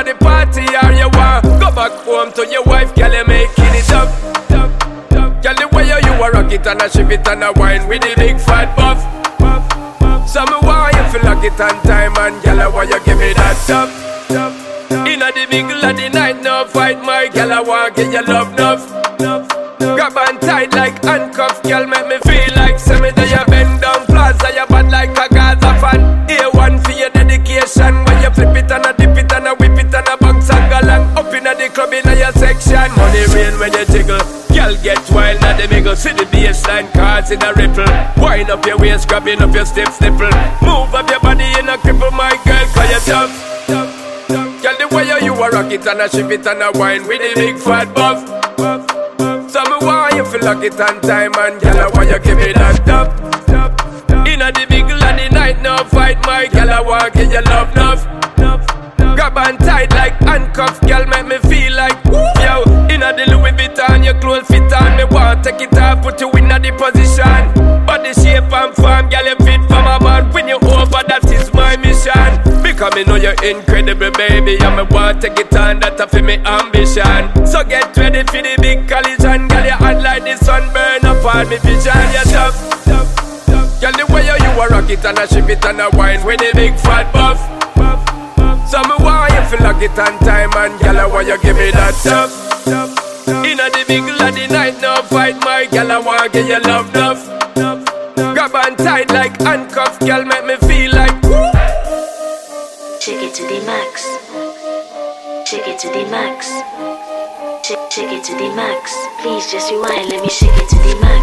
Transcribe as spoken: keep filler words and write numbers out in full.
the party or you want go back home to your wife, girl, you making it up. Girl, the way you a rock it and a shift it and a wine with the big fat buff. So me want you feel like it on time and girl, I want you give me that top. Inna the middle of the night, no fight, my girl, I want get your love enough. Grab and tight like handcuffs, girl, make me feel like semi that you bend down plaza, you bad like a Gaza fan. A one for your dedication, when you flip it and a dip it and a whip it and a box and go long. Up inna the club inna your section, money rain when you jiggle. Girl get wild at the middle, see the baseline cards in a ripple. Wind up your waist, grabbing up your stiff nipple. Move up your body in a cripple, my girl, cause you're tough. Girl, the way you a rock it and a shift it and a wine with the big fat buff. So me want you feel like it on time and girl, I want you give me that top. Inna the middle of the night, no fight, my girl, I want get your love enough. Grab and tight like handcuffs, girl, make me feel like woo. Yo, inna the Louis Vuitton, your clothes fit on. Me want take it off, put you inna the position. Body shape and form, girl, you fit for my man. When you over, that is my mission. Because me know you're incredible, baby, and me want take it on, that's for me ambition. So get ready for the big collision, girl, you hot like the sun, burn up on me vision. You're tough, girl, the way you, you a rock it and a shift it and a wine with the big fat buff. So me want you feel like it on time and girl, I want you give me that top. Inna the middle of the night, no fight, my girl, I want get your love enough. Grab and tight like handcuffs, girl, make me feel like woo. Shake it to the max. Shake it to the max. Shake, shake it to the max. Please just rewind, let me shake it to the max.